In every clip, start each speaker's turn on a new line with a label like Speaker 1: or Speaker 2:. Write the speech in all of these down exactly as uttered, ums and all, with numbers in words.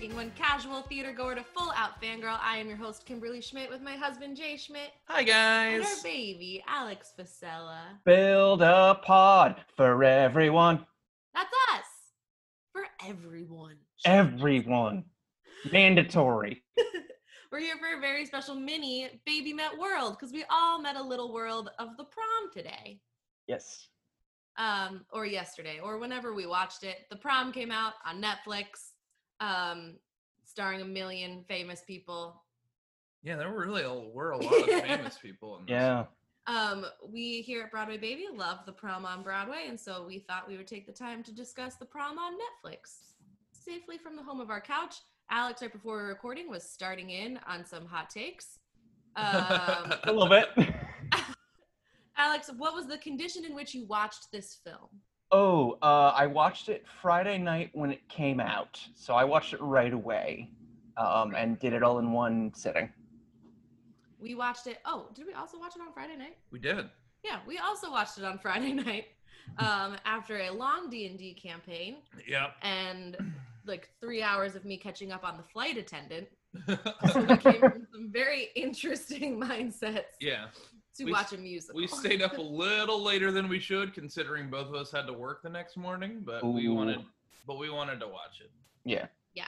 Speaker 1: taking one casual theater goer to full out fangirl. I am your host, Kimberly Schmidt, with my husband, Jay Schmidt.
Speaker 2: Hi,
Speaker 1: And
Speaker 2: guys.
Speaker 1: our baby, Alex Facella.
Speaker 3: Build a pod for everyone.
Speaker 1: That's us. For everyone.
Speaker 3: Everyone. Mandatory.
Speaker 1: We're here for a very special mini Baby Met World, because we all met a little world of the prom today.
Speaker 3: Yes.
Speaker 1: Um, or yesterday, or whenever we watched it. The Prom came out on Netflix, um, starring a million famous people.
Speaker 2: Yeah, there were really a, were a lot of famous people in this.
Speaker 3: Yeah.
Speaker 1: Um, we here at Broadway Baby love the Prom on Broadway, and so we thought we would take the time to discuss the Prom on Netflix. Safely from the home of our couch, Alex, right before we were recording, was starting in on some hot takes. Um,
Speaker 3: A little bit.
Speaker 1: Alex, what was the condition in which you watched this film?
Speaker 3: Oh, uh, I watched it Friday night when it came out. So I watched it right away um, and did it all in one sitting.
Speaker 1: We watched it. Oh, did we also watch it on Friday night?
Speaker 2: We did.
Speaker 1: Yeah, we also watched it on Friday night um, after a long D and D campaign
Speaker 2: Yep.
Speaker 1: and like three hours of me catching up on the flight attendant. So we came from some very interesting mindsets
Speaker 2: Yeah.
Speaker 1: to
Speaker 2: We-
Speaker 1: watch a musical.
Speaker 2: We stayed up a little later than we should, considering both of us had to work the next morning, but we
Speaker 3: Ooh.
Speaker 2: wanted but we wanted to watch it.
Speaker 3: Yeah.
Speaker 1: Yeah.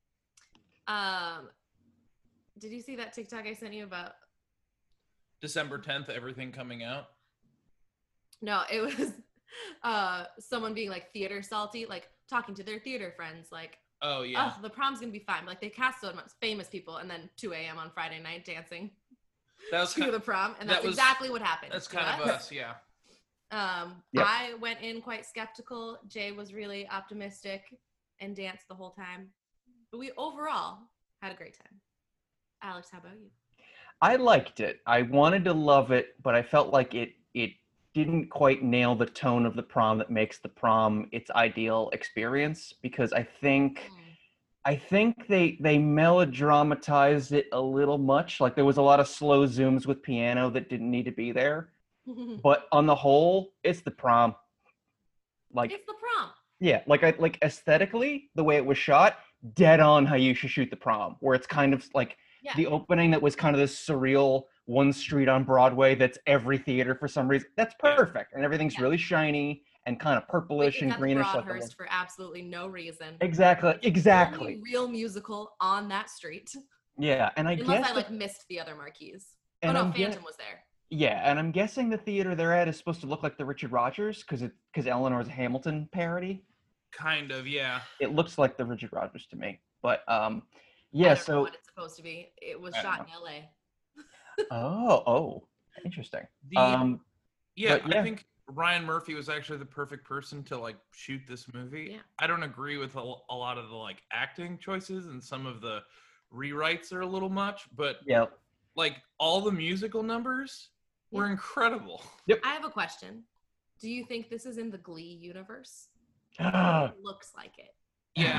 Speaker 1: Um, did you see that TikTok I sent you about?
Speaker 2: December tenth, everything coming out.
Speaker 1: No, it was uh someone being like theater salty, like talking to their theater friends, like,
Speaker 2: Oh, yeah.
Speaker 1: oh, the prom's gonna be fine. Like they cast so much famous people, and then two a.m. on Friday night dancing
Speaker 2: that was
Speaker 1: to
Speaker 2: kind
Speaker 1: the prom, and
Speaker 2: that
Speaker 1: that's
Speaker 2: was-
Speaker 1: exactly what happened.
Speaker 2: That's
Speaker 1: to
Speaker 2: kind of us, yeah.
Speaker 1: Um,
Speaker 3: Yep.
Speaker 1: I went in quite skeptical. Jay was really optimistic and danced the whole time. But we overall had a great time. Alex, how about you?
Speaker 3: I liked it. I wanted to love it, but I felt like it it didn't quite nail the tone of the prom that makes the prom its ideal experience, because I think I think they they melodramatized it a little much. Like there was a lot of slow zooms with piano that didn't need to be there. But on the whole, it's the prom. Like
Speaker 1: It's the prom.
Speaker 3: yeah, like I like aesthetically, the way it was shot, dead on how you should shoot the prom, where it's kind of like
Speaker 1: Yeah.
Speaker 3: the opening that was kind of this surreal one street on Broadway that's every theater for some reason. That's perfect. And everything's
Speaker 1: Yeah.
Speaker 3: really shiny and kind of
Speaker 1: Like,
Speaker 3: purplish
Speaker 1: it's
Speaker 3: and
Speaker 1: at the
Speaker 3: greenish. Like the-
Speaker 1: Broadhurst for absolutely no reason.
Speaker 3: exactly,
Speaker 1: Only
Speaker 3: exactly.
Speaker 1: real musical on that street.
Speaker 3: Yeah, and I
Speaker 1: Unless
Speaker 3: guess
Speaker 1: I
Speaker 3: the-
Speaker 1: like missed the other marquees. Oh
Speaker 3: and
Speaker 1: no,
Speaker 3: I'm gue-
Speaker 1: Phantom was there.
Speaker 3: yeah, and I'm guessing the theater they're at is supposed to look like the Richard Rodgers because it because Eleanor's a Hamilton parody.
Speaker 2: Kind of, yeah.
Speaker 3: It looks like the Richard Rodgers to me. But um,
Speaker 1: I
Speaker 3: yeah.
Speaker 1: don't know
Speaker 3: So
Speaker 1: what it's supposed to be. It was
Speaker 3: I don't
Speaker 1: shot in L A.
Speaker 3: oh oh, interesting.
Speaker 2: The
Speaker 3: Um,
Speaker 2: yeah,
Speaker 3: but yeah.
Speaker 2: I think Ryan Murphy was actually the perfect person to like shoot this movie.
Speaker 1: Yeah.
Speaker 2: I don't agree with a, a lot of the like acting choices, and some of the rewrites are a little much, but
Speaker 3: yeah.
Speaker 2: like all the musical numbers were
Speaker 1: Yeah.
Speaker 2: incredible.
Speaker 1: I have a question. Do you think this is in the Glee universe?
Speaker 3: Ah.
Speaker 1: It looks like it.
Speaker 2: Yeah.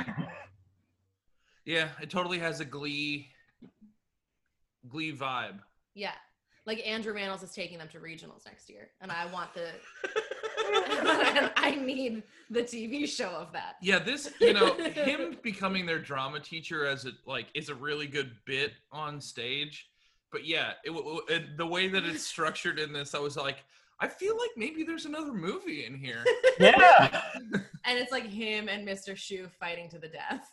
Speaker 2: Yeah, it totally has a Glee Glee vibe.
Speaker 1: Yeah. Like Andrew Rannells is taking them to regionals next year. And I want the I need the T V show of that.
Speaker 2: Yeah, this, you know, him becoming their drama teacher as a like is a really good bit on stage. But yeah, it, w- it the way that it's structured in this, I was like, I feel like maybe there's another movie in here.
Speaker 3: Yeah.
Speaker 1: And it's like him and Mister Shu fighting to the death.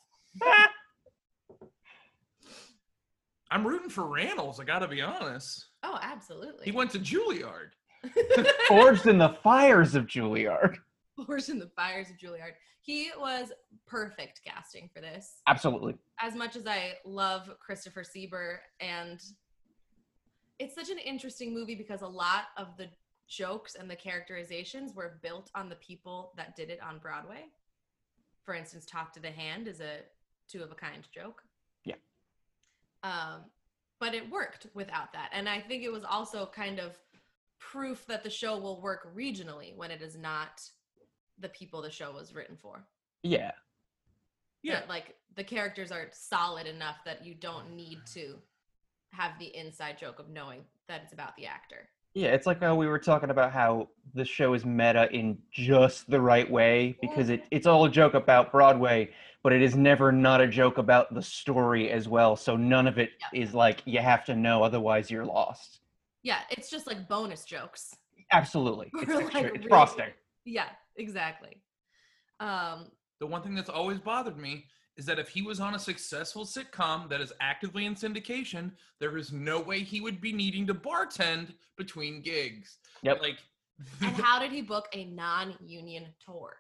Speaker 2: I'm rooting for Rannells, I gotta be honest.
Speaker 1: Oh, absolutely.
Speaker 2: He went to Juilliard.
Speaker 3: Forged in the fires of Juilliard.
Speaker 1: Forged in the fires of Juilliard. He was perfect casting for this.
Speaker 3: Absolutely.
Speaker 1: As much as I love Christopher Sieber, and it's such an interesting movie because a lot of the jokes and the characterizations were built on the people that did it on Broadway. For instance, Talk to the Hand is a two of a kind joke.
Speaker 3: Yeah.
Speaker 1: Um, but it worked without that. And I think it was also kind of proof that the show will work regionally when it is not the people the show was written for.
Speaker 3: Yeah.
Speaker 2: Yeah.
Speaker 1: That, like, the characters are solid enough that you don't need to have the inside joke of knowing that it's about the actor.
Speaker 3: Yeah, it's like how we were talking about how the show is meta in just the right way because it, it's all a joke about Broadway, but it is never not a joke about the story as well. So none of it
Speaker 1: Yeah.
Speaker 3: is like you have to know, otherwise you're lost.
Speaker 1: Yeah, it's just like bonus jokes.
Speaker 3: Absolutely. It's
Speaker 1: Or,
Speaker 3: extra,
Speaker 1: like,
Speaker 3: it's
Speaker 1: really-
Speaker 3: frosting.
Speaker 1: Yeah, exactly. Um,
Speaker 2: The one thing that's always bothered me is that if he was on a successful sitcom that is actively in syndication, there is no way he would be needing to bartend between gigs.
Speaker 3: Yep.
Speaker 2: Like,
Speaker 1: and how did he book a non-union tour?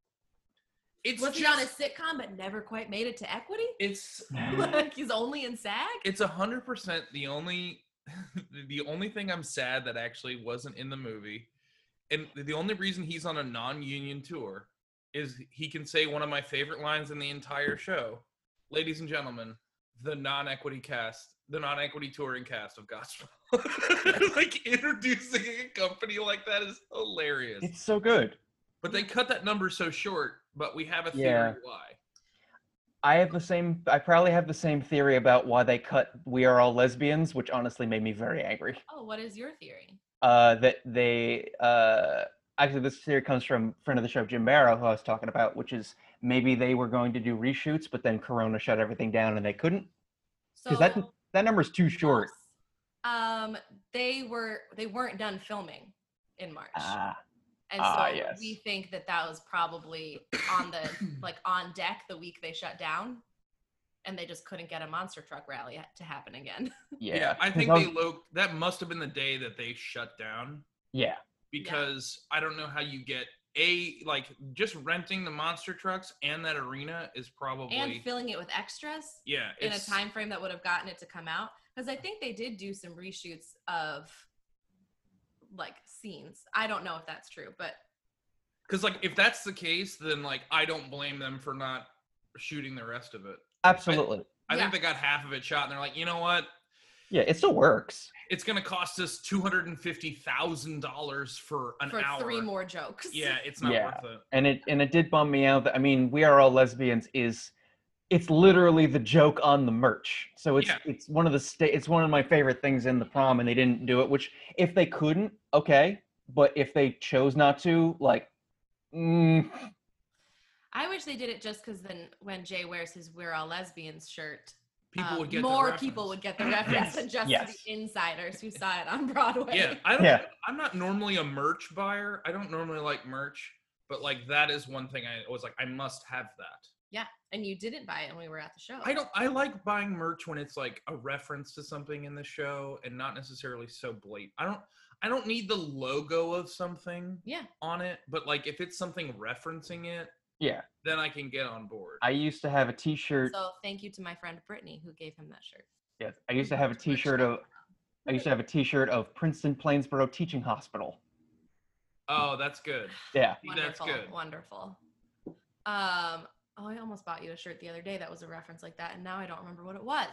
Speaker 2: it's
Speaker 1: Was
Speaker 2: just,
Speaker 1: he on a sitcom but never quite made it to Equity?
Speaker 2: it's
Speaker 1: Like he's only in SAG?
Speaker 2: it's a hundred percent the only the only thing I'm sad that actually wasn't in the movie, and the only reason he's on a non-union tour is he can say one of my favorite lines in the entire show. Ladies and gentlemen, the non-equity cast, the non-equity touring cast of Gospel. Like, introducing a company like that is hilarious.
Speaker 3: It's so good.
Speaker 2: But they cut that number so short, but we have a theory
Speaker 3: Yeah.
Speaker 2: why.
Speaker 3: I have the same, I probably have the same theory about why they cut We Are All Lesbians, which honestly made me very angry.
Speaker 1: Oh, what is your theory?
Speaker 3: Uh, that they, uh, actually this theory comes from a friend of the show, Jim Barrow, who I was talking about, which is maybe they were going to do reshoots, but then Corona shut everything down and they couldn't.
Speaker 1: So
Speaker 3: Because that, that number's too short.
Speaker 1: um they were they weren't done filming in March.
Speaker 3: Ah,
Speaker 1: and
Speaker 3: ah,
Speaker 1: so
Speaker 3: yes.
Speaker 1: we think that that was probably on the like on deck the week they shut down, and they just couldn't get a monster truck rally to happen again.
Speaker 3: yeah.
Speaker 2: I
Speaker 3: 'cause
Speaker 2: think
Speaker 3: was-
Speaker 2: they lo- that must have been the day that they shut down,
Speaker 3: Yeah.
Speaker 2: because I don't know how you get a like just renting the monster trucks and that arena is probably
Speaker 1: And filling it with extras
Speaker 2: yeah
Speaker 1: in a
Speaker 2: it's,
Speaker 1: time frame that would have gotten it to come out, because I think they did do some reshoots of like scenes. I don't know if that's true, but
Speaker 2: because like if that's the case, then like I don't blame them for not shooting the rest of it.
Speaker 3: Absolutely.
Speaker 2: I
Speaker 1: Yeah.
Speaker 2: think they got half of it shot and they're like, you know what,
Speaker 3: Yeah, it still works.
Speaker 2: it's gonna cost us two hundred and fifty thousand dollars for an
Speaker 1: for
Speaker 2: hour.
Speaker 1: three more jokes.
Speaker 2: Yeah, it's not
Speaker 3: Yeah.
Speaker 2: worth it.
Speaker 3: And it and it did bum me out that I mean, We Are All Lesbians is it's literally the joke on the merch. So it's
Speaker 2: Yeah.
Speaker 3: it's one of the sta- it's one of my favorite things in the prom, and they didn't do it. Which if they couldn't, okay, but if they chose not to, like, mm,
Speaker 1: I wish they did it just because then when Jay wears his "We're All Lesbians" shirt,
Speaker 2: People
Speaker 1: um,
Speaker 2: would get the
Speaker 1: more
Speaker 2: reference.
Speaker 1: people would get the reference
Speaker 3: Yes,
Speaker 1: than just
Speaker 3: yes.
Speaker 1: the insiders who saw it on Broadway.
Speaker 2: Yeah, I don't.
Speaker 3: Yeah.
Speaker 2: I'm not normally a merch buyer. I don't normally like merch, but like that is one thing I was like, I must have that.
Speaker 1: Yeah, and you didn't buy it when we were at the show.
Speaker 2: I don't. I like buying merch when it's like a reference to something in the show and not necessarily so blatant. I don't. I don't need the logo of something
Speaker 1: Yeah.
Speaker 2: on it, but like if it's something referencing it,
Speaker 3: yeah.
Speaker 2: then I can get on board.
Speaker 3: I used to have a T-shirt.
Speaker 1: So thank you to my friend Brittany who gave him that shirt.
Speaker 3: Yes, I used to have a T-shirt of I used to have a T-shirt of Princeton Plainsboro Teaching Hospital.
Speaker 2: Oh, that's good.
Speaker 3: Yeah.
Speaker 2: That's
Speaker 1: Wonderful,
Speaker 2: good.
Speaker 1: wonderful. Um, oh, I almost bought you a shirt the other day that was a reference like that, and now I don't remember what it was.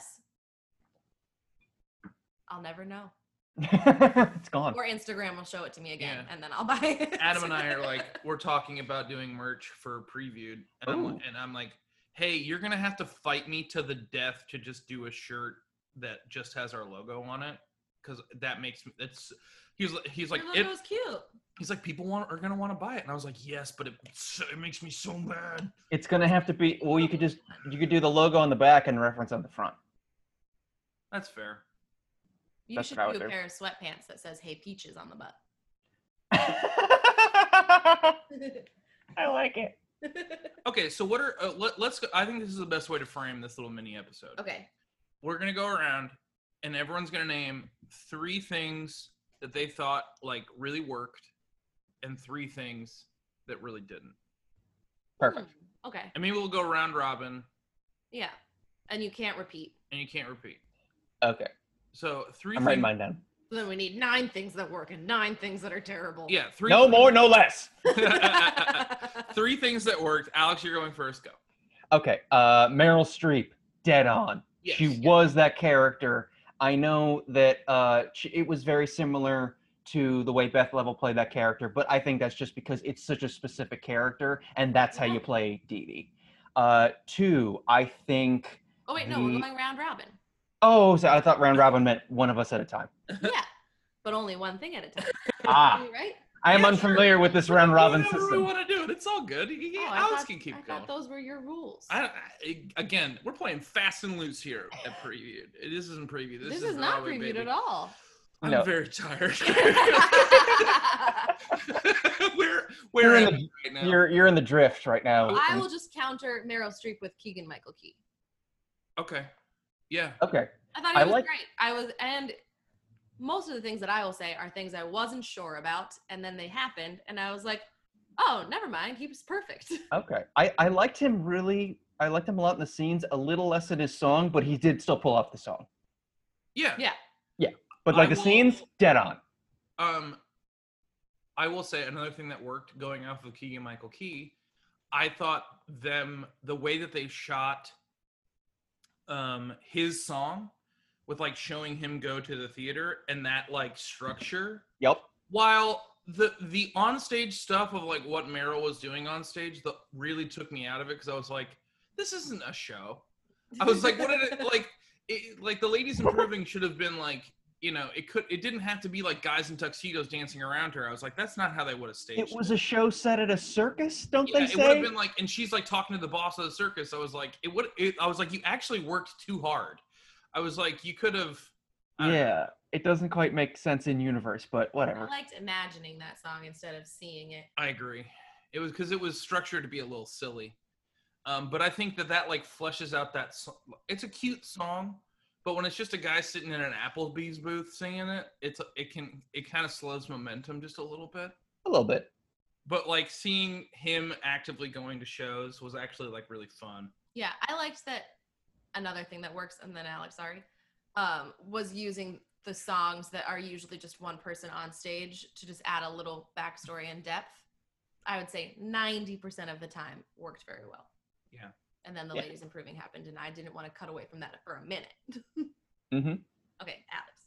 Speaker 1: I'll never know.
Speaker 3: It's gone.
Speaker 1: Or Instagram will show it to me again,
Speaker 2: Yeah.
Speaker 1: and then I'll buy it.
Speaker 2: Adam and I are like, we're talking about doing merch for Previewed, and I'm,
Speaker 3: Ooh.
Speaker 2: like- and I'm like, hey, you're gonna have to fight me to the death to just do a shirt that just has our logo on it, because that makes me. It's he's li- he's like
Speaker 1: Your
Speaker 2: it,
Speaker 1: logo's cute.
Speaker 2: he's like people want are gonna want to buy it, and I was like, yes, but it so- it makes me so mad.
Speaker 3: It's gonna have to be. Well, you could just you could do the logo on the back and reference on the front.
Speaker 2: That's fair.
Speaker 1: You
Speaker 3: That's
Speaker 1: should
Speaker 3: what I
Speaker 1: do
Speaker 3: would
Speaker 1: a
Speaker 3: do.
Speaker 1: pair of sweatpants that says "Hey Peaches" on the butt.
Speaker 3: I like it.
Speaker 2: Okay, so what are uh, let, let's go, I think this is the best way to frame this little mini episode.
Speaker 1: Okay.
Speaker 2: We're gonna go around, and everyone's gonna name three things that they thought like really worked, and three things that really didn't.
Speaker 3: Perfect.
Speaker 1: Hmm, Okay.
Speaker 2: And maybe we'll go round robin,
Speaker 1: Yeah. And you can't repeat.
Speaker 2: and you can't repeat.
Speaker 3: Okay.
Speaker 2: So three.
Speaker 3: I'm writing
Speaker 2: things,
Speaker 3: mine down.
Speaker 1: So then we need nine things that work and nine things that are terrible.
Speaker 2: Yeah, three.
Speaker 3: No more, no less.
Speaker 2: Three things that worked. Alex, you're going first. Go.
Speaker 3: Okay. Uh, Meryl Streep, dead on.
Speaker 2: Yes,
Speaker 3: she
Speaker 2: yes.
Speaker 3: was that character. I know that uh, she, it was very similar to the way Beth Level played that character, but I think that's just because it's such a specific character, and that's how you play Dee Dee. Uh, two, I think.
Speaker 1: Oh wait, no, we're
Speaker 3: the-
Speaker 1: going round robin.
Speaker 3: Oh, so I thought round robin meant one of us at a time.
Speaker 1: Yeah. but only one thing at a time.
Speaker 3: Ah,
Speaker 1: Right?
Speaker 3: I am
Speaker 2: Yeah,
Speaker 3: unfamiliar
Speaker 2: sure.
Speaker 3: with this
Speaker 2: We
Speaker 3: round
Speaker 2: can do
Speaker 3: robin
Speaker 2: whatever
Speaker 3: system.
Speaker 2: we want to do it. It's all good. You- you-
Speaker 1: Oh, I
Speaker 2: Alex
Speaker 1: thought,
Speaker 2: can keep
Speaker 1: I
Speaker 2: going.
Speaker 1: thought those were your rules.
Speaker 2: I, I, again, we're playing fast and loose here at preview. This isn't preview. This,
Speaker 1: this
Speaker 2: is,
Speaker 1: is not
Speaker 2: Broadway,
Speaker 1: previewed
Speaker 2: baby.
Speaker 1: at all.
Speaker 2: I'm
Speaker 3: No.
Speaker 2: very tired. Where
Speaker 3: You're
Speaker 2: where
Speaker 3: in
Speaker 2: am
Speaker 3: the-
Speaker 2: I right now?
Speaker 3: You're you're in the drift right now.
Speaker 1: I will just counter Meryl Streep with Keegan Michael Key.
Speaker 2: Okay. Yeah.
Speaker 3: Okay.
Speaker 1: I thought he
Speaker 3: I
Speaker 1: was
Speaker 3: like-
Speaker 1: great. I was, and most of the things that I will say are things I wasn't sure about, and then they happened, and I was like, oh, never mind. He was perfect.
Speaker 3: Okay. I, I liked him really. I liked him a lot in the scenes, a little less in his song, but he did still pull off the song.
Speaker 2: Yeah.
Speaker 1: Yeah.
Speaker 3: But like
Speaker 2: I
Speaker 3: the
Speaker 2: will-
Speaker 3: scenes, dead on.
Speaker 2: Um, I will say another thing that worked going off of Keegan Michael Key. I thought them the way that they shot um his song with like showing him go to the theater and that like structure,
Speaker 3: Yep.
Speaker 2: while the the onstage stuff of like what Meryl was doing on stage that really took me out of it because I was like, this isn't a show. I was like, what did it like? It, like the Ladies Improving should have been like, you know, it could it didn't have to be like guys in tuxedos dancing around her. I was like, that's not how they would have staged
Speaker 3: It was a show set at a circus, don't
Speaker 2: Yeah,
Speaker 3: they
Speaker 2: it would have
Speaker 3: say?
Speaker 2: been like, and she's like talking to the boss of the circus. I was like, it would. It, I was like, you actually worked too hard. I was like, you could have. I don't know.
Speaker 3: Yeah. It doesn't quite make sense in universe, but
Speaker 1: I
Speaker 3: whatever.
Speaker 1: liked imagining that song instead of seeing it.
Speaker 2: I agree. It was because it was structured to be a little silly, um, but I think that that like fleshes out that. So- it's a cute song, but when it's just a guy sitting in an Applebee's booth singing it, it's it can it kind of slows momentum just a little bit.
Speaker 3: A little bit.
Speaker 2: But like seeing him actively going to shows was actually like really fun.
Speaker 1: Yeah, I liked that. Another thing that works, and then Alex, sorry, um, was using the songs that are usually just one person on stage to just add a little backstory and depth. I would say ninety percent of the time worked very well.
Speaker 2: Yeah.
Speaker 1: And then the
Speaker 3: Yeah.
Speaker 1: Ladies Improving happened, and I didn't want to cut away from that for a minute.
Speaker 3: Mm-hmm.
Speaker 1: Okay, Alex.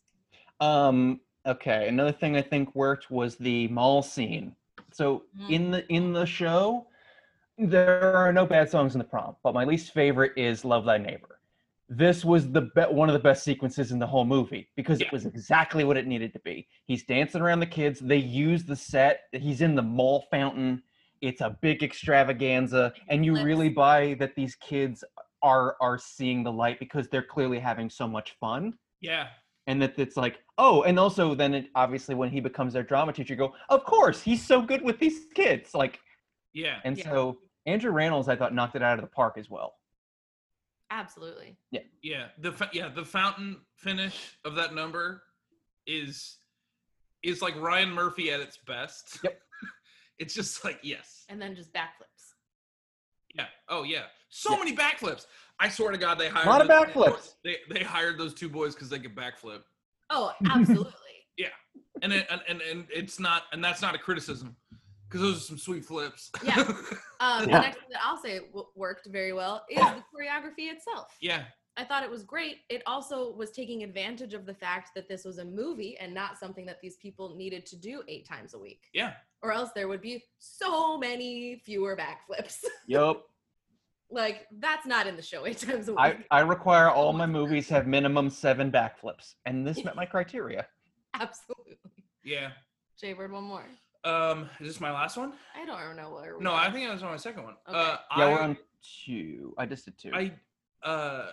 Speaker 3: Um, okay, another thing I think worked was the mall scene. So
Speaker 1: Mm.
Speaker 3: in the in the show, there are no bad songs in the prom, but my least favorite is Love Thy Neighbor. This was the be- one of the best sequences in the whole movie because
Speaker 2: Yeah.
Speaker 3: it was exactly what it needed to be. He's dancing around the kids. They use the set. He's in the mall fountain. It's a big extravaganza, and you
Speaker 1: Flips.
Speaker 3: really buy that these kids are are seeing the light because they're clearly having so much fun.
Speaker 2: Yeah.
Speaker 3: And that it's like, oh, and also then it obviously when he becomes their drama teacher, you go, of course, he's so good with these kids. Like,
Speaker 2: Yeah.
Speaker 3: and
Speaker 1: Yeah.
Speaker 3: so Andrew Rannells, I thought, knocked it out of the park as well.
Speaker 1: Absolutely.
Speaker 2: Yeah, the fa- yeah the fountain finish of that number is is like Ryan Murphy at its best.
Speaker 3: Yep.
Speaker 2: It's just like yes,
Speaker 1: And then just backflips.
Speaker 2: yeah, oh yeah, so
Speaker 3: Yeah.
Speaker 2: many backflips. I swear to God, they hired
Speaker 3: Lot of
Speaker 2: those-
Speaker 3: backflips.
Speaker 2: They they hired those two boys because they could backflip,
Speaker 1: Oh, absolutely.
Speaker 2: and it, and, and and it's not and that's not a criticism because those are some sweet flips.
Speaker 1: Yeah. Um, The
Speaker 3: Yeah.
Speaker 1: next thing that I'll say w- worked very well is the choreography itself.
Speaker 2: yeah,
Speaker 1: I thought it was great. It also was taking advantage of the fact that this was a movie and not something that these people needed to do eight times a week.
Speaker 2: yeah,
Speaker 1: Or else there would be so many fewer backflips.
Speaker 3: Yep.
Speaker 1: Like, that's not in the show eight times a week.
Speaker 3: I, I require all my movies have minimum seven backflips, and this met my criteria.
Speaker 1: Absolutely.
Speaker 2: yeah.
Speaker 1: Jay Bird, one more.
Speaker 2: Um, is this my last one?
Speaker 1: I don't know where we
Speaker 2: No,
Speaker 1: are.
Speaker 2: I think I was on my second one.
Speaker 1: Okay.
Speaker 2: Uh,
Speaker 3: Yeah,
Speaker 2: I,
Speaker 3: we're on two. I just did two.
Speaker 2: I uh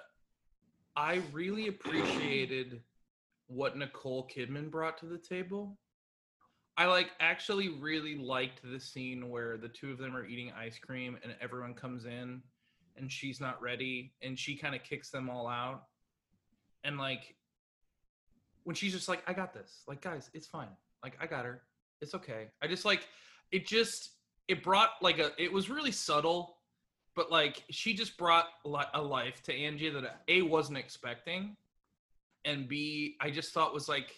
Speaker 2: I really appreciated what Nicole Kidman brought to the table. I like actually really liked the scene where the two of them are eating ice cream and everyone comes in and she's not ready and she kind of kicks them all out. And like when she's just like, I got this. Like, guys, it's fine. Like, I got her. It's okay. I just like it just it brought like a it was really subtle, but like she just brought li- a life to Angie that I, A wasn't expecting, and B I just thought was like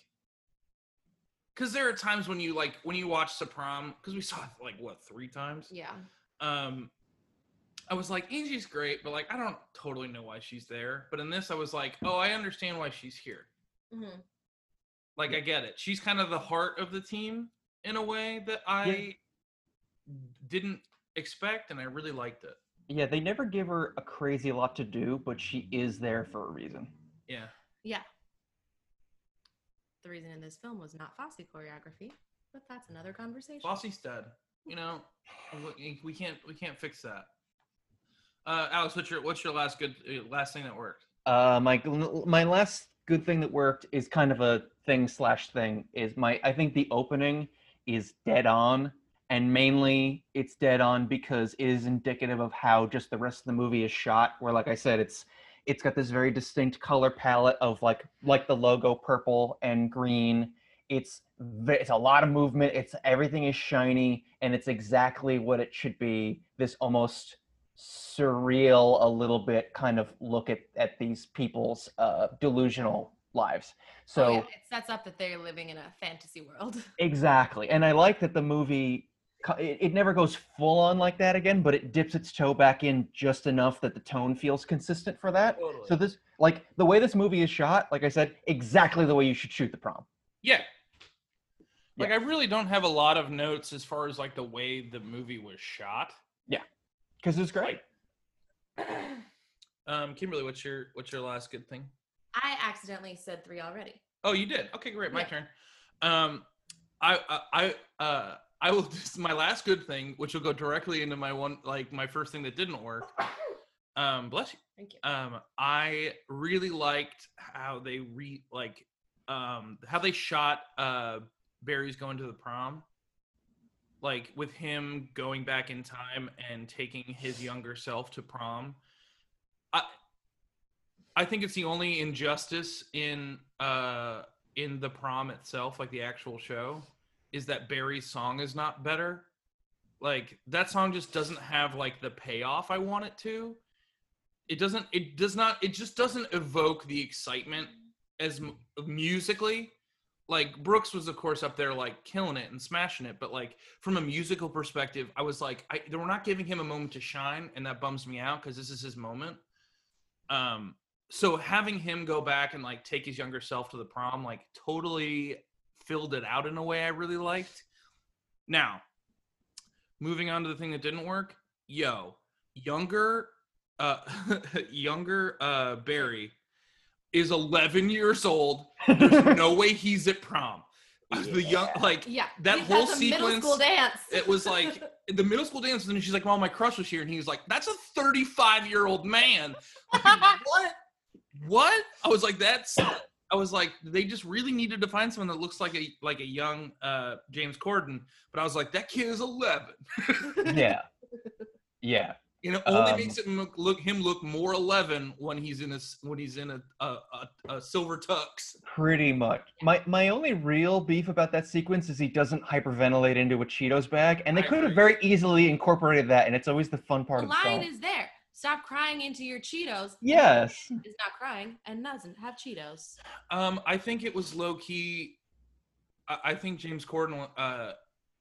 Speaker 2: because there are times when you like when you watch The Prom because we saw it like what three times.
Speaker 1: Yeah.
Speaker 2: Um, I was like Angie's great, but like I don't totally know why she's there. But in this, I was like, oh, I understand why she's here.
Speaker 1: hmm
Speaker 2: Like I get it. She's kind of the heart of the team in a way that I
Speaker 3: Yeah.
Speaker 2: didn't expect, and I really liked it.
Speaker 3: Yeah, they never give her a crazy lot to do, but she is there for a reason.
Speaker 2: Yeah.
Speaker 1: Yeah. the reason in this film was not Fosse choreography, but that's another conversation.
Speaker 2: Fosse's dead. You know, we can't we can't fix that. Uh, Alex, what's your what's your last good last thing that worked?
Speaker 3: Uh, my my last good thing that worked is kind of a thing slash thing. Is my I think the opening is dead on, and mainly it's dead on because it is indicative of how just the rest of the movie is shot. Where, like I said, it's it's got this very distinct color palette of like like the logo, purple and green. It's it's a lot of movement. It's everything is shiny, and it's exactly what it should be. This almost surreal, a little bit kind of look at at these people's uh, delusional lives. So
Speaker 1: oh, yeah. It sets up that they're living in a fantasy world.
Speaker 3: Exactly, and I like that the movie. It, it never goes full on like that again, but it dips its toe back in just enough that the tone feels consistent for that.
Speaker 2: Totally.
Speaker 3: So this, like the way this movie is shot, like I said, exactly the way you should shoot The Prom.
Speaker 2: Yeah. Like
Speaker 3: Yeah.
Speaker 2: I really don't have a lot of notes as far as like the way the movie was shot.
Speaker 3: Yeah, because it's great.
Speaker 2: Um, Kimberly, what's your what's your last good thing?
Speaker 1: I accidentally said three already.
Speaker 2: Oh, you did. Okay, great. My
Speaker 1: Yeah.
Speaker 2: turn. Um, I I I uh I will just my last good thing, which will go directly into my one like my first thing that didn't work. Um, bless you.
Speaker 1: Thank you.
Speaker 2: Um, I really liked how they re like um how they shot uh Barry's going to the prom. Like with him going back in time and taking his younger self to prom. I I think it's the only injustice in uh in the prom itself, like the actual show, is that Barry's song is not better. Like that song just doesn't have like the payoff I want it to. It doesn't it does not it just doesn't evoke the excitement as m- musically. Like Brooks was of course up there like killing it and smashing it, but like from a musical perspective, I was like I they were not giving him a moment to shine, and that bums me out because this is his moment. Um so having him go back and like take his younger self to the prom like totally filled it out in a way I really liked. Now, moving on to the thing that didn't work, yo, younger uh younger uh Barry is eleven years old. There's no way he's at prom. The young like
Speaker 1: Yeah.
Speaker 2: that
Speaker 1: He
Speaker 2: whole
Speaker 1: has a middle
Speaker 2: sequence
Speaker 1: school dance.
Speaker 2: it was like the middle school dance, and then she's like, well, my crush was here, and he's like, that's a thirty-five year old man. what what I was like, that's I was like, they just really needed to find someone that looks like a like a young uh James Corden, but I was like, that kid is eleven.
Speaker 3: Yeah, yeah.
Speaker 2: You know, only
Speaker 3: Um,
Speaker 2: makes it look, look him look more eleven when he's in a s- when he's in a a, a, a silver tux.
Speaker 3: Pretty much. My my only real beef about that sequence is he doesn't hyperventilate into a Cheetos bag, and they
Speaker 2: I
Speaker 3: could have
Speaker 2: agree.
Speaker 3: very easily incorporated that, and it's always the fun part
Speaker 1: The
Speaker 3: of the
Speaker 1: line
Speaker 3: film.
Speaker 1: is there. Stop crying into your Cheetos.
Speaker 3: Yes.
Speaker 1: Is not crying and doesn't have Cheetos.
Speaker 2: Um, I think it was low key. I, I think James Corden. Uh,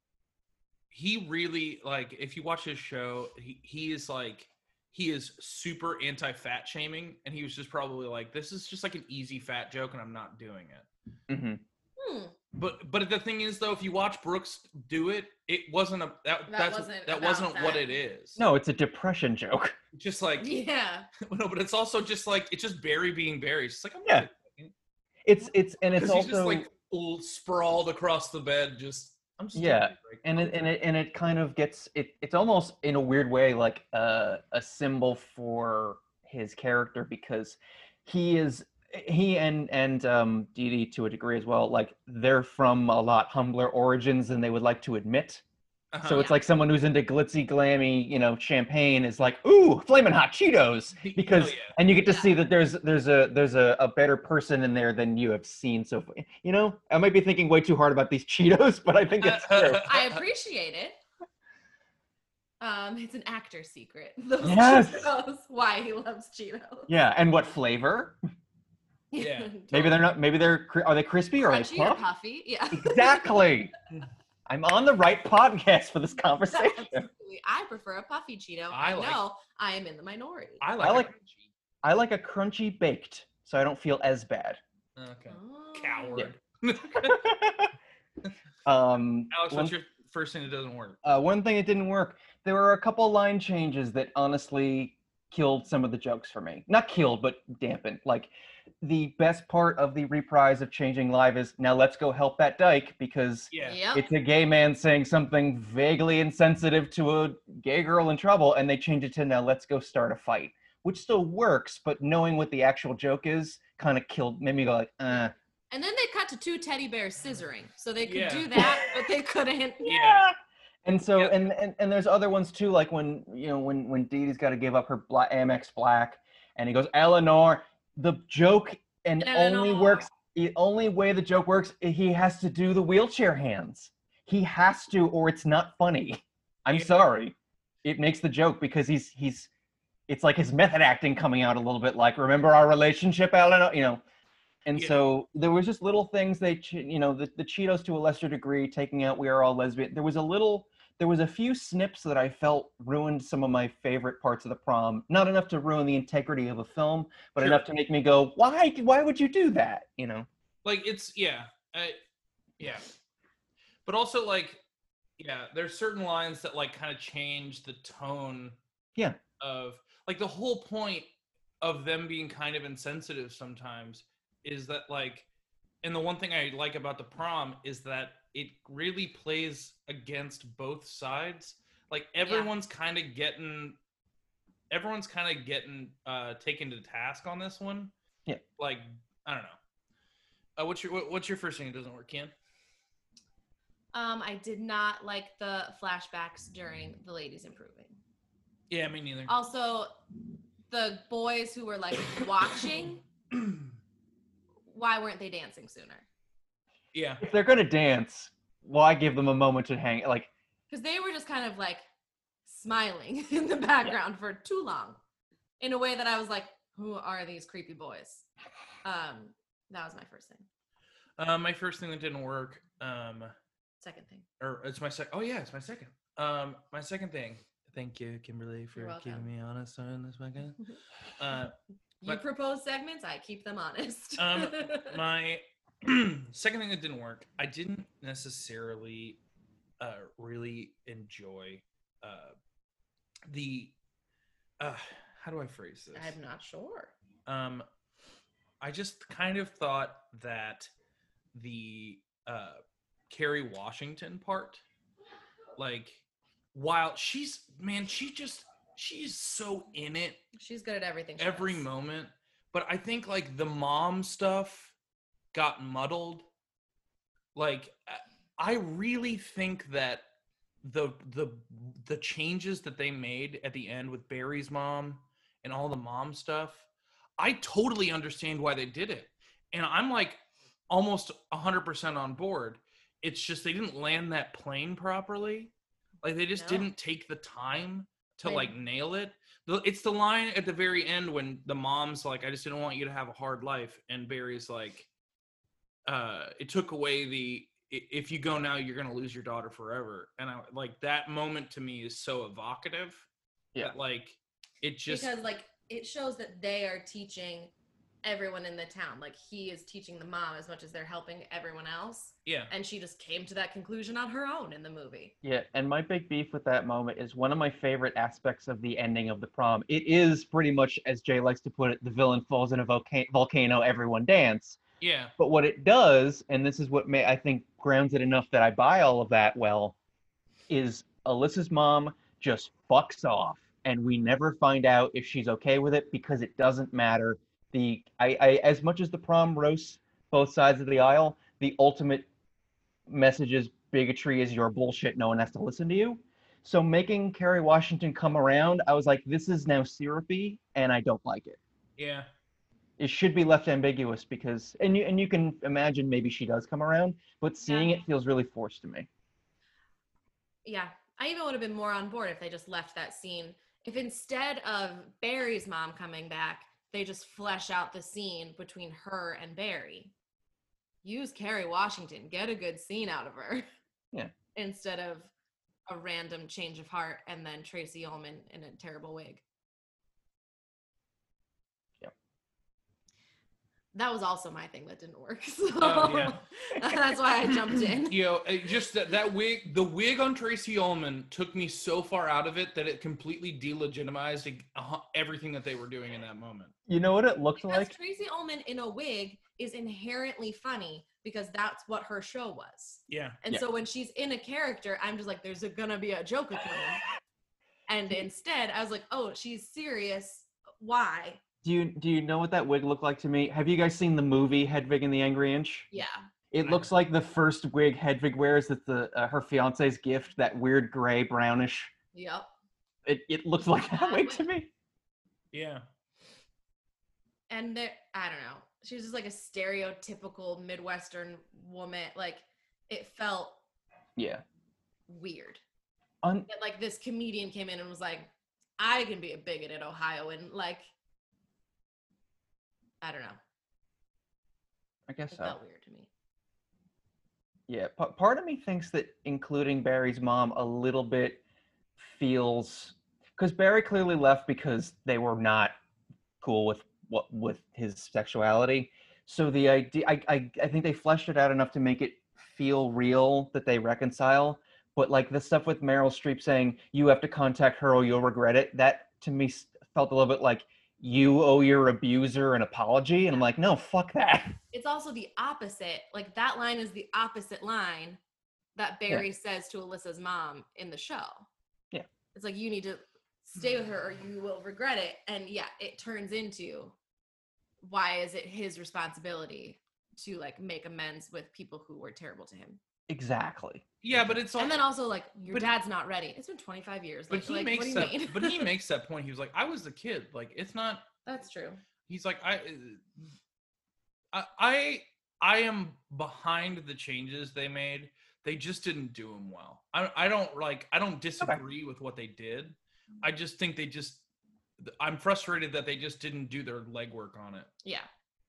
Speaker 2: he really like. If you watch his show, he he is like he is super anti-fat shaming, and he was just probably like, this is just like an easy fat joke, and I'm not doing it.
Speaker 3: Hmm.
Speaker 1: Hmm.
Speaker 2: But but the thing is, though, if you watch Brooks do it, it wasn't a that
Speaker 1: That
Speaker 2: that's
Speaker 1: wasn't
Speaker 2: that
Speaker 1: about
Speaker 2: wasn't what
Speaker 1: that.
Speaker 2: it is.
Speaker 3: No, it's a depression joke.
Speaker 2: just like
Speaker 1: Yeah.
Speaker 2: no, but it's also just like it's just Barry being Barry. It's just like I'm
Speaker 3: Yeah. It's it's and it's
Speaker 2: because he's
Speaker 3: also
Speaker 2: just like all sprawled across the bed. Just I'm just
Speaker 3: Yeah,
Speaker 2: like,
Speaker 3: and it and it and it kind of gets it. It's almost in a weird way like a a symbol for his character because he is he and and um Dee Dee to a degree as well. Like they're from a lot humbler origins than they would like to admit.
Speaker 2: uh-huh.
Speaker 3: So it's
Speaker 1: Yeah.
Speaker 3: like someone who's into glitzy, glammy, you know, champagne is like, ooh, flaming hot Cheetos, because
Speaker 2: Hell yeah.
Speaker 3: and you get to
Speaker 1: Yeah.
Speaker 3: see that there's there's a there's a, a better person in there than you have seen so far. You know, I might be thinking way too hard about these Cheetos, but I think it's true.
Speaker 1: I appreciate it. Um, it's an actor secret. Those
Speaker 3: Yes.
Speaker 1: Cheetos, why he loves Cheetos.
Speaker 3: Yeah, and what flavor?
Speaker 2: Yeah.
Speaker 3: Maybe they're not. Maybe they're. cri- Are they crispy or are they
Speaker 1: Crunchy or
Speaker 3: plump?
Speaker 1: puffy. Yeah.
Speaker 3: Exactly. I'm on the right podcast for this conversation.
Speaker 1: Absolutely. I prefer a puffy Cheeto.
Speaker 2: I
Speaker 1: I,
Speaker 2: like-
Speaker 1: know I am in the minority.
Speaker 2: I like.
Speaker 3: I
Speaker 2: a
Speaker 3: like-
Speaker 2: crunchy.
Speaker 3: I like a crunchy baked, so I don't feel as bad.
Speaker 2: Okay.
Speaker 1: Oh.
Speaker 2: Coward.
Speaker 3: um,
Speaker 2: Alex,
Speaker 3: one,
Speaker 2: what's your first thing that doesn't work?
Speaker 3: uh, one thing that didn't work. There were a couple line changes that honestly killed some of the jokes for me. Not killed, but dampened. Like, the best part of the reprise of Changing Live is, now let's go help that dyke, because
Speaker 2: Yeah.
Speaker 1: Yep.
Speaker 3: it's a gay man saying something vaguely insensitive to a gay girl in trouble, and they change it to, now let's go start a fight. Which still works, but knowing what the actual joke is kind of killed, made me go like, uh.
Speaker 1: And then they cut to two teddy bears scissoring. So they could
Speaker 2: Yeah.
Speaker 1: do that, but they couldn't.
Speaker 2: Yeah.
Speaker 3: And so,
Speaker 2: Yep.
Speaker 3: and, and and there's other ones too, like when, you know, when when Dee Dee's got to give up her black, Amex Black, and he goes, Eleanor. The joke and only
Speaker 1: Eleanor.
Speaker 3: works. The only way the joke works, he has to do the wheelchair hands. He has to, or it's not funny. I'm
Speaker 2: Yeah.
Speaker 3: sorry. It makes the joke because he's he's. It's like his method acting coming out a little bit. Like, remember our relationship, Eleanor? You know. And
Speaker 2: Yeah.
Speaker 3: so there was just little things they, ch- you know, the, the Cheetos to a lesser degree, taking out We Are All Lesbian. There was a little, there was a few snips that I felt ruined some of my favorite parts of the prom. Not enough to ruin the integrity of a film, but
Speaker 2: Sure.
Speaker 3: enough to make me go, why, why would you do that? You know?
Speaker 2: Like, it's, yeah. I, yeah. But also, like, yeah, there's certain lines that, like, kind of change the tone
Speaker 3: Yeah.
Speaker 2: of, like, the whole point of them being kind of insensitive sometimes is that, like, and the one thing I like about the prom is that it really plays against both sides. Like, everyone's kind of getting, everyone's kind of getting uh, taken to task on this one.
Speaker 3: Yeah.
Speaker 2: Like, I don't know. Uh, what's your what, what's your first thing that doesn't work, Ken?
Speaker 1: Um, I did not like the flashbacks during the ladies improving.
Speaker 2: Yeah, me neither.
Speaker 1: Also, the boys who were like watching, why weren't they dancing sooner?
Speaker 2: Yeah.
Speaker 3: If they're gonna dance, why give them a moment to hang? Like,
Speaker 1: Because they were just kind of like smiling in the background yeah. for too long, in a way that I was like, "Who are these creepy boys?" Um, that was my first thing.
Speaker 2: Uh, my first thing that didn't work. Um,
Speaker 1: second thing.
Speaker 2: Or it's my second. Oh yeah, it's my second. Um, my second thing. Thank you, Kimberly, for keeping me honest on this podcast. Uh,
Speaker 1: you but, propose segments, I keep them honest.
Speaker 2: um, my second thing that didn't work. I didn't necessarily uh, really enjoy uh, the. Uh, how do I phrase this?
Speaker 1: I'm not sure.
Speaker 2: Um, I just kind of thought that the uh, Kerry Washington part, like, while she's man, she just she's so in it.
Speaker 1: She's good at everything.
Speaker 2: Every
Speaker 1: does.
Speaker 2: moment, but I think like the mom stuff got muddled. Like, I really think that the the the changes that they made at the end with Barry's mom and all the mom stuff, I totally understand why they did it. And I'm like almost one hundred percent on board. It's just they didn't land that plane properly. Like, they just no. didn't take the time to, like, nail it. It's the line at the very end when the mom's like, I just didn't want you to have a hard life. And Barry's like, uh, it took away the, if you go now, you're going to lose your daughter forever. And I like, that moment to me is so evocative.
Speaker 3: Yeah.
Speaker 2: That, like, it just.
Speaker 1: Because, like, it shows that they are teaching everyone in the town. Like, he is teaching the mom as much as they're helping everyone else.
Speaker 2: Yeah.
Speaker 1: And she just came to that conclusion on her own in the movie.
Speaker 3: Yeah, and my big beef with that moment is one of my favorite aspects of the ending of the prom. It is pretty much, as Jay likes to put it, the villain falls in a volcano, volcano everyone dance.
Speaker 2: Yeah.
Speaker 3: But what it does, and this is what may I think grounds it enough that I buy all of that well, is Alyssa's mom just fucks off. And we never find out if she's okay with it because it doesn't matter. The I, I as much as the prom roasts both sides of the aisle, the ultimate message is bigotry is your bullshit. No one has to listen to you. So making Kerry Washington come around, I was like, this is now syrupy, and I don't like it.
Speaker 2: Yeah.
Speaker 3: It should be left ambiguous because, and you and you can imagine maybe she does come around, but seeing
Speaker 1: yeah.
Speaker 3: it feels really forced to me.
Speaker 1: Yeah, I even would have been more on board if they just left that scene. If instead of Barry's mom coming back, they just flesh out the scene between her and Barry. Use Kerry Washington. Get a good scene out of her.
Speaker 3: Yeah.
Speaker 1: Instead of a random change of heart and then Tracy Ullman in a terrible wig.
Speaker 3: Yep.
Speaker 1: That was also my thing that didn't work. So
Speaker 4: Oh, yeah.
Speaker 1: that's why I jumped in.
Speaker 4: You know, it just that, that wig, the wig on Tracy Ullman took me so far out of it that it completely delegitimized uh, everything that they were doing in that moment.
Speaker 3: You know what it looked
Speaker 1: Because
Speaker 3: like?
Speaker 1: Tracy Ullman in a wig is inherently funny because that's what her show was.
Speaker 4: Yeah.
Speaker 1: And
Speaker 3: Yeah.
Speaker 1: so when she's in a character, I'm just like, there's a, gonna be a joke coming. And instead, I was like, oh, she's serious. Why?
Speaker 3: Do you do you know what that wig looked like to me? Have you guys seen the movie Hedwig and the Angry Inch?
Speaker 1: Yeah.
Speaker 3: It looks like the first wig Hedwig wears that the uh, her fiance's gift, that weird gray brownish.
Speaker 1: Yep.
Speaker 3: It it looks like that wig to me.
Speaker 4: Yeah.
Speaker 1: And there, I don't know. She was just like a stereotypical Midwestern woman. Like, it felt
Speaker 3: Yeah.
Speaker 1: weird.
Speaker 3: Un-
Speaker 1: That like this comedian came in and was like, I can be a bigoted Ohioan. Like, I don't know.
Speaker 3: I guess
Speaker 1: It
Speaker 3: so.
Speaker 1: felt weird to me.
Speaker 3: Yeah, p- part of me thinks that including Barry's mom a little bit feels, because Barry clearly left because they were not cool with what with his sexuality. So the idea, I, I I think they fleshed it out enough to make it feel real that they reconcile. But like the stuff with Meryl Streep saying you have to contact her or you'll regret it, that to me s- felt a little bit like you owe your abuser an apology, and I'm like, no, fuck that.
Speaker 1: It's also the opposite. Like, that line is the opposite line that Barry says to Alyssa's mom in the show.
Speaker 3: Yeah.
Speaker 1: It's like, you need to stay with her or you will regret it. And yeah, it turns into, why is it his responsibility to like make amends with people who were terrible to him?
Speaker 3: Exactly.
Speaker 4: Yeah, but it's all,
Speaker 1: And then also like, your
Speaker 4: but-
Speaker 1: dad's not ready. It's been twenty-five years.
Speaker 4: but
Speaker 1: Like,
Speaker 4: he
Speaker 1: like,
Speaker 4: makes
Speaker 1: what do you
Speaker 4: that
Speaker 1: mean?
Speaker 4: but he makes that point. He was like, I was the kid. Like, it's not,
Speaker 1: That's true.
Speaker 4: he's like, I I I I am behind the changes they made. They just didn't do them well. I I don't like I don't disagree with what they did. I just think they just I'm frustrated that they just didn't do their legwork on it.
Speaker 1: Yeah.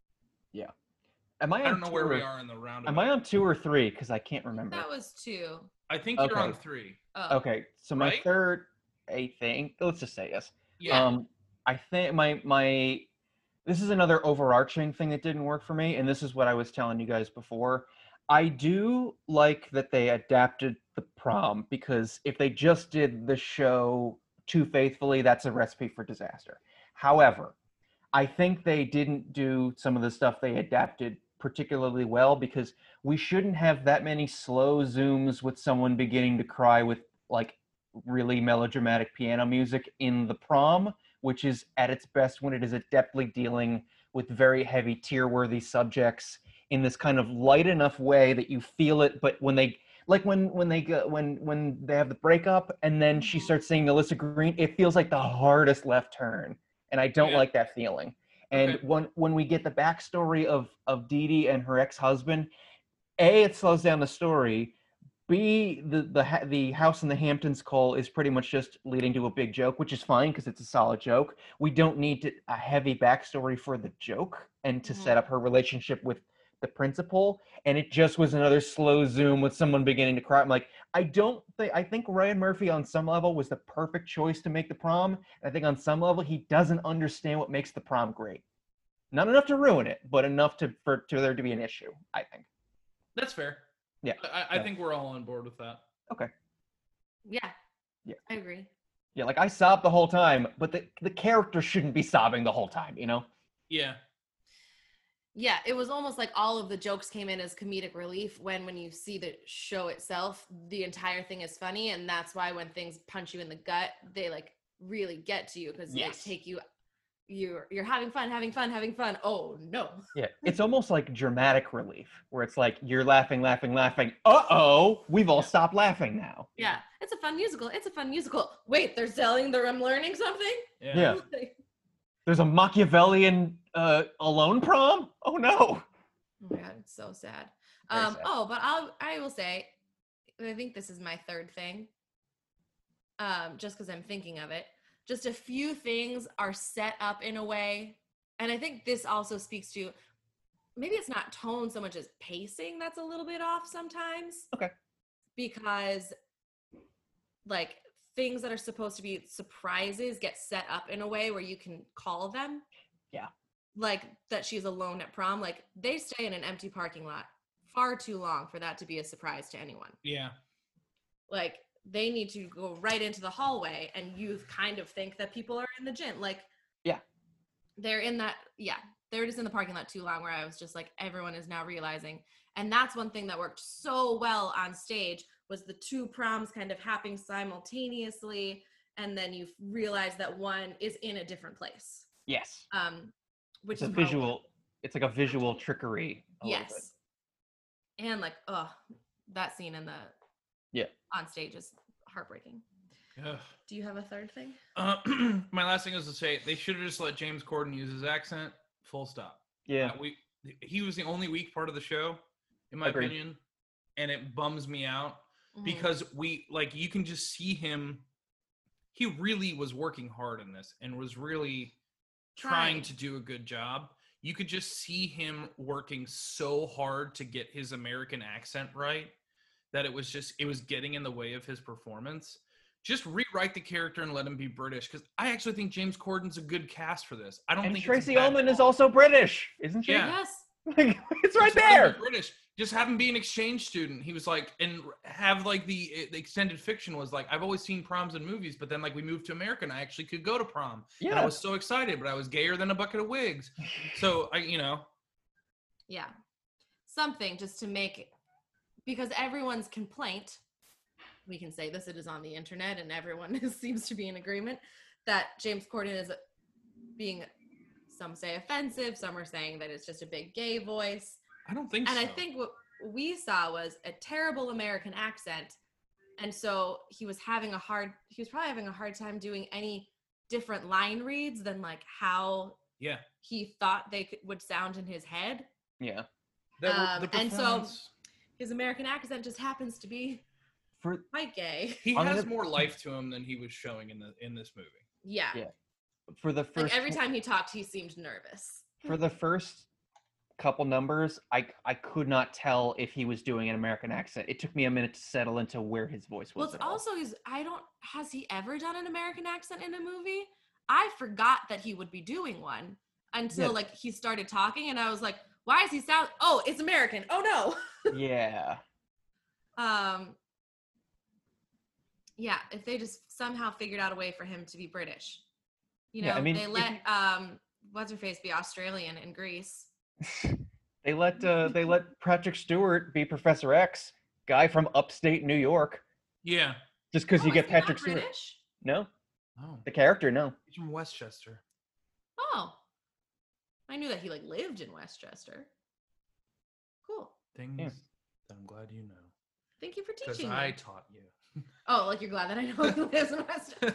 Speaker 3: Am I on
Speaker 4: I don't know
Speaker 3: two
Speaker 4: where
Speaker 3: or,
Speaker 4: we are in the round.
Speaker 3: Am I on two or three? Because I can't remember.
Speaker 1: That was two.
Speaker 4: I think you're on
Speaker 3: Okay.
Speaker 4: three.
Speaker 1: Oh.
Speaker 3: Okay, so my
Speaker 4: Right?
Speaker 3: third, I think, let's just say yes.
Speaker 4: Yeah.
Speaker 3: Um, I think my my this is another overarching thing that didn't work for me, and this is what I was telling you guys before. I do like that they adapted the prom, because if they just did the show too faithfully, that's a recipe for disaster. However, I think they didn't do some of the stuff they adapted particularly well, because we shouldn't have that many slow zooms with someone beginning to cry with like really melodramatic piano music in the prom, which is at its best when it is adeptly dealing with very heavy tear-worthy subjects in this kind of light enough way that you feel it. But when they like when when they go when when they have the breakup and then she starts singing Alyssa Green, it feels like the hardest left turn, and I don't
Speaker 4: Yeah.
Speaker 3: like that feeling. And
Speaker 4: Okay.
Speaker 3: when when we get the backstory of of Dee Dee and her ex-husband, A, it slows down the story. B, the the ha- the house in the Hamptons call is pretty much just leading to a big joke, which is fine because it's a solid joke. We don't need to, a heavy backstory for the joke and to set
Speaker 1: Mhm.
Speaker 3: up her relationship with the principal. And it just was another slow zoom with someone beginning to cry. I'm like, I don't think I think Ryan Murphy on some level was the perfect choice to make the prom. And I think on some level he doesn't understand what makes the prom great. Not enough to ruin it, but enough to for to there to be an issue, I think.
Speaker 4: That's fair.
Speaker 3: Yeah.
Speaker 4: I, I
Speaker 3: Yeah.
Speaker 4: think we're all on board with that.
Speaker 1: Yeah.
Speaker 3: Yeah.
Speaker 1: I agree.
Speaker 3: Yeah, like I sobbed the whole time, but the the character shouldn't be sobbing the whole time, you know?
Speaker 4: Yeah.
Speaker 1: Yeah, it was almost like all of the jokes came in as comedic relief, when when you see the show itself, the entire thing is funny, and that's why when things punch you in the gut, they like really get to you, because
Speaker 3: Yes.
Speaker 1: they take you you're you're having fun, having fun, having fun. Oh no.
Speaker 3: Yeah, it's almost like dramatic relief, where it's like you're laughing, laughing, laughing. Uh-oh, we've all stopped laughing now.
Speaker 1: Yeah, it's a fun musical. It's a fun musical. Wait, they're selling the I'm learning something?
Speaker 3: Yeah. There's a Machiavellian uh, alone prom? Oh no.
Speaker 1: Oh my god, it's so sad.
Speaker 3: Very
Speaker 1: Um
Speaker 3: sad.
Speaker 1: oh, but I'll I will say, I think this is my third thing. Um, just because I'm thinking of it. Just a few things are set up in a way. And I think this also speaks to, maybe it's not tone so much as pacing that's a little bit off sometimes.
Speaker 3: Okay.
Speaker 1: Because like things that are supposed to be surprises get set up in a way where you can call them.
Speaker 3: Yeah.
Speaker 1: like that she's alone at prom. Like they stay in an empty parking lot far too long for that to be a surprise to anyone.
Speaker 4: Yeah.
Speaker 1: Like they need to go right into the hallway and you kind of think that people are in the gym. Like,
Speaker 3: yeah,
Speaker 1: they're in that. Yeah. They're just in the parking lot too long where I was just like, everyone is now realizing. And that's one thing that worked so well on stage was the two proms kind of happening simultaneously. And then you realize that one is in a different place.
Speaker 3: Yes.
Speaker 1: Um, which
Speaker 3: it's
Speaker 1: is
Speaker 3: a visual, it's like a visual trickery.
Speaker 1: Yes. And like, oh, that scene in the,
Speaker 3: yeah,
Speaker 1: on stage is heartbreaking.
Speaker 4: Ugh.
Speaker 1: Do you have a third thing?
Speaker 4: Uh, my last thing is to say they should have just let James Corden use his accent. Full stop.
Speaker 3: Yeah.
Speaker 4: Uh, we he was the only weak part of the show, in my
Speaker 3: Agreed.
Speaker 4: opinion, and it bums me out
Speaker 1: Mhm.
Speaker 4: because we like you can just see him. He really was working hard in this and was really trying
Speaker 1: Trying.
Speaker 4: to do a good job. You could just see him working so hard to get his American accent right that it was just it was getting in the way of his performance. Just rewrite the character and let him be British because I actually think James Corden's a good cast for this. I don't
Speaker 3: And
Speaker 4: think
Speaker 3: Tracy
Speaker 4: it's a bad
Speaker 3: Ullman is
Speaker 4: call.
Speaker 3: also British, isn't she?
Speaker 4: Yeah.
Speaker 1: Yes.
Speaker 3: It's right
Speaker 4: Just let him
Speaker 3: there.
Speaker 4: be British. Just have him be an exchange student. He was like, and have like the, the extended fiction was like, I've always seen proms in movies, but then like we moved to America and I actually could go to prom. And I
Speaker 3: Yeah.
Speaker 4: was so excited, but I was gayer than a bucket of wigs. So I, you know,
Speaker 1: Yeah. Something just to make, because everyone's complaint, we can say this, it is on the internet and everyone is, seems to be in agreement that James Corden is being, some say offensive, some are saying that it's just a big gay voice.
Speaker 4: I don't think
Speaker 1: And
Speaker 4: so.
Speaker 1: I think what we saw was a terrible American accent. And so he was having a hard, he was probably having a hard time doing any different line reads than like how
Speaker 4: yeah.
Speaker 1: he thought they could, would sound in his head.
Speaker 3: Yeah.
Speaker 4: That,
Speaker 1: Um,
Speaker 4: the
Speaker 1: and so-
Speaker 4: performance-
Speaker 1: His American accent just happens to be
Speaker 3: For
Speaker 1: quite gay.
Speaker 4: he
Speaker 3: I'm
Speaker 4: has
Speaker 3: gonna-
Speaker 4: more life to him than he was showing in the in this movie.
Speaker 1: Yeah.
Speaker 3: Yeah. for the first
Speaker 1: Like every time he talked, he seemed nervous.
Speaker 3: for the first couple numbers, I I could not tell if he was doing an American accent. It took me a minute to settle into where his voice was.
Speaker 1: Well, it's
Speaker 3: at all.
Speaker 1: also he's, I don't, has he ever done an American accent in a movie? I forgot that he would be doing one until
Speaker 3: Yeah.
Speaker 1: like he started talking and I was like, why is he sound, oh, it's American. Oh no.
Speaker 3: Yeah.
Speaker 1: Um, yeah, if they just somehow figured out a way for him to be British, you know,
Speaker 3: Yeah, I mean,
Speaker 1: they
Speaker 3: if
Speaker 1: let
Speaker 3: you-
Speaker 1: um, what's her face be Australian in Greece.
Speaker 3: They let uh, they let Patrick Stewart be Professor X, guy from upstate New York,
Speaker 4: Yeah.
Speaker 3: just because
Speaker 1: Oh,
Speaker 3: you
Speaker 1: is
Speaker 3: get
Speaker 1: he not
Speaker 3: Patrick Stewart.
Speaker 1: British?
Speaker 3: No,
Speaker 4: Oh,
Speaker 3: the character, no.
Speaker 4: he's from Westchester.
Speaker 1: Oh, I knew that he like lived in Westchester. Cool.
Speaker 4: Things
Speaker 3: Yeah.
Speaker 4: that I'm glad you know.
Speaker 1: Thank you for
Speaker 4: Because
Speaker 1: teaching
Speaker 4: I
Speaker 1: me.
Speaker 4: taught you.
Speaker 1: Oh, like you're glad that I know he lives in Westchester.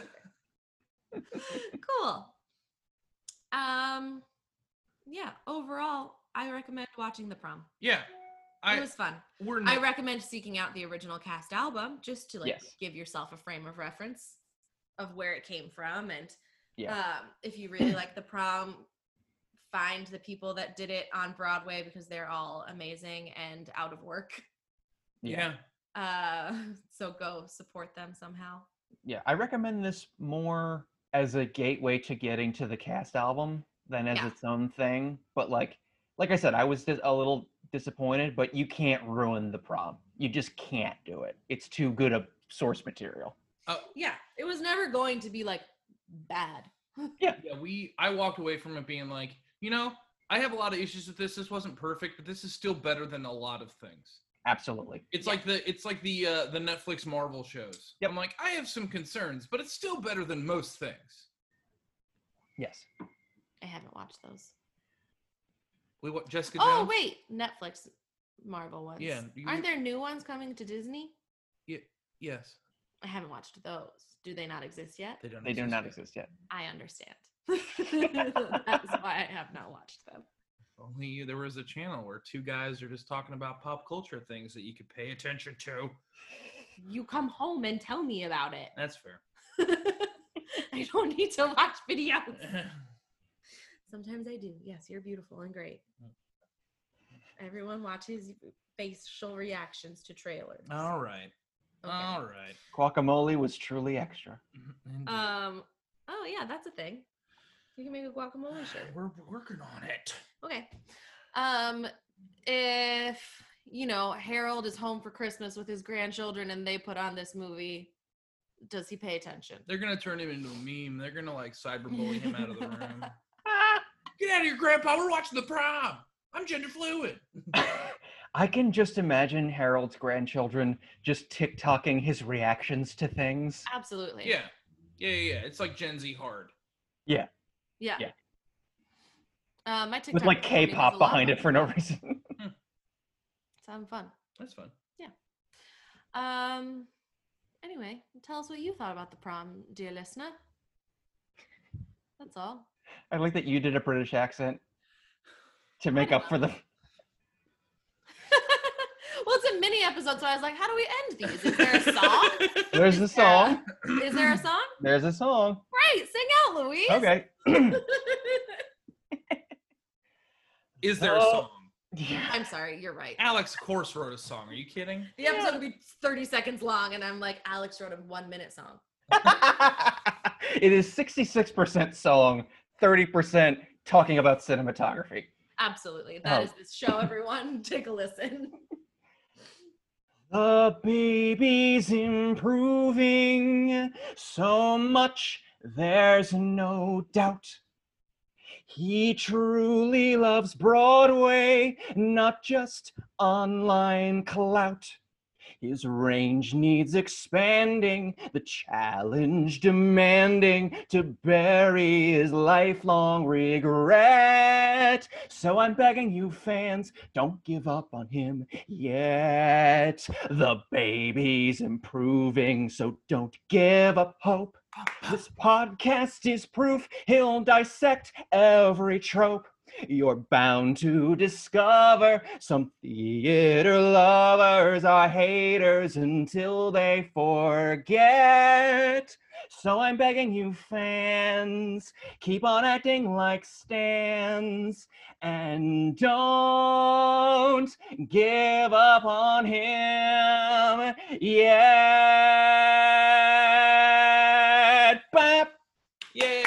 Speaker 1: Cool. Um, yeah. Overall, I recommend watching The Prom.
Speaker 4: Yeah. I
Speaker 1: It was fun.
Speaker 4: we're
Speaker 1: I
Speaker 4: not,
Speaker 1: recommend seeking out the original cast album just to like
Speaker 3: Yes.
Speaker 1: give yourself a frame of reference of where it came from, and
Speaker 3: Yeah.
Speaker 1: um, if you really like The Prom, find the people that did it on Broadway because they're all amazing and out of work.
Speaker 4: yeah.
Speaker 1: Uh, so go support them somehow.
Speaker 3: Yeah, I recommend this more as a gateway to getting to the cast album than as
Speaker 1: Yeah.
Speaker 3: its own thing. But like, like I said, I was just a little disappointed. But you can't ruin The Prom. You just can't do it. It's too good a source material.
Speaker 4: Uh,
Speaker 1: Yeah, it was never going to be like bad.
Speaker 4: yeah, we I walked away from it being like, you know, I have a lot of issues with this. This wasn't perfect, but this is still better than a lot of things.
Speaker 3: Absolutely.
Speaker 4: It's
Speaker 1: Yeah.
Speaker 4: like the it's like the uh, the Netflix Marvel shows.
Speaker 3: Yep.
Speaker 4: I'm like, I have some concerns, but it's still better than most things.
Speaker 3: Yes.
Speaker 1: I haven't watched those.
Speaker 4: We what Jessica
Speaker 1: Oh
Speaker 4: Jones?
Speaker 1: wait, Netflix Marvel ones.
Speaker 4: Yeah, you-
Speaker 1: Aren't there new ones coming to Disney?
Speaker 4: Yes,
Speaker 1: I haven't watched those. Do they not exist yet?
Speaker 4: they don't.
Speaker 3: They do
Speaker 4: exist
Speaker 3: not
Speaker 4: yet.
Speaker 3: exist yet.
Speaker 1: I understand. That's why I have not watched them.
Speaker 4: Only there was a channel where two guys are just talking about pop culture things that you could pay attention to.
Speaker 1: You come home and tell me about it.
Speaker 4: That's fair.
Speaker 1: I don't need to watch videos. Sometimes I do. Yes, you're beautiful and great. Everyone watches facial reactions to trailers.
Speaker 4: All right.
Speaker 1: Okay.
Speaker 4: All right.
Speaker 3: Guacamole was truly extra.
Speaker 4: Indeed.
Speaker 1: Um. Oh yeah, that's a thing. You can make a guacamole shirt.
Speaker 4: We're working on it.
Speaker 1: Okay. Um, if, you know, Harold is home for Christmas with his grandchildren and they put on this movie, does he pay attention?
Speaker 4: They're gonna turn him into a meme. They're gonna like cyberbully him out of the room. Get out of here, Grandpa. We're watching the prom. I'm gender fluid.
Speaker 3: I can just imagine Harold's grandchildren just TikToking his reactions to things.
Speaker 1: Absolutely.
Speaker 4: Yeah. Yeah, yeah, yeah. It's like Gen Z hard.
Speaker 3: Yeah.
Speaker 1: Yeah.
Speaker 3: Yeah.
Speaker 1: Uh, my TikTok
Speaker 3: With like
Speaker 1: performing is
Speaker 3: K-pop
Speaker 1: a lot
Speaker 3: behind
Speaker 1: of
Speaker 3: it for no reason.
Speaker 1: It's having fun.
Speaker 4: That's fun.
Speaker 1: Um. Anyway, tell us what you thought about the prom, dear listener. That's all.
Speaker 3: I like that you did a British accent to make up for the...
Speaker 1: Well, it's a mini episode, so I was like, how do we end these? Is there a song?
Speaker 3: There's a song.
Speaker 1: Is there a song?
Speaker 3: There's a song.
Speaker 1: Right, sing out, Louise.
Speaker 3: Okay.
Speaker 4: Is there a
Speaker 3: Oh.
Speaker 4: song?
Speaker 1: I'm sorry, you're right.
Speaker 4: Alex, of course, wrote a song. Are you kidding?
Speaker 1: The episode would be thirty seconds long, and I'm like, Alex wrote a one minute song.
Speaker 3: It is sixty-six percent song, thirty percent talking about cinematography.
Speaker 1: Absolutely. That
Speaker 3: Oh.
Speaker 1: is this show, everyone. Take a listen.
Speaker 3: The baby's improving so much, there's no doubt. He truly loves Broadway, not just online clout. His range needs expanding, the challenge demanding to bury his lifelong regret. So I'm begging you fans, don't give up on him yet. The baby's improving, so don't give up hope. This podcast is proof he'll dissect every trope. You're bound to discover some theater lovers are haters until they forget. So I'm begging you fans, keep on acting like Stans and don't give up on him yet. Bap.
Speaker 4: Yay!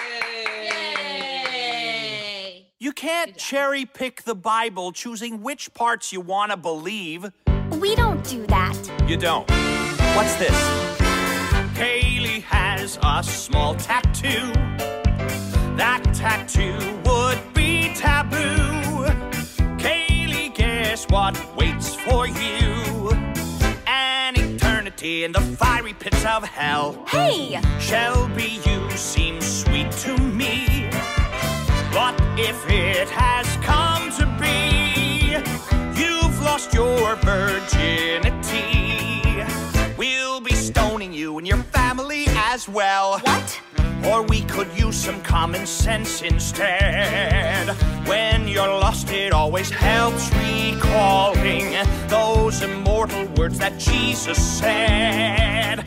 Speaker 1: Yay!
Speaker 5: You can't cherry pick the Bible, choosing which parts you want to believe.
Speaker 6: We don't do that.
Speaker 5: You don't. What's this? Kaylee has a small tattoo. That tattoo would be taboo. Kaylee, guess what waits for you? An eternity in the fiery pits of hell.
Speaker 6: Hey!
Speaker 5: Shelby, you seem sweet to me. But if it has come to be, you've lost your virginity. We'll be stoning you and your family as well.
Speaker 6: What?
Speaker 5: Or we could use some common sense instead. When you're lost, it always helps recalling those immortal words that Jesus said.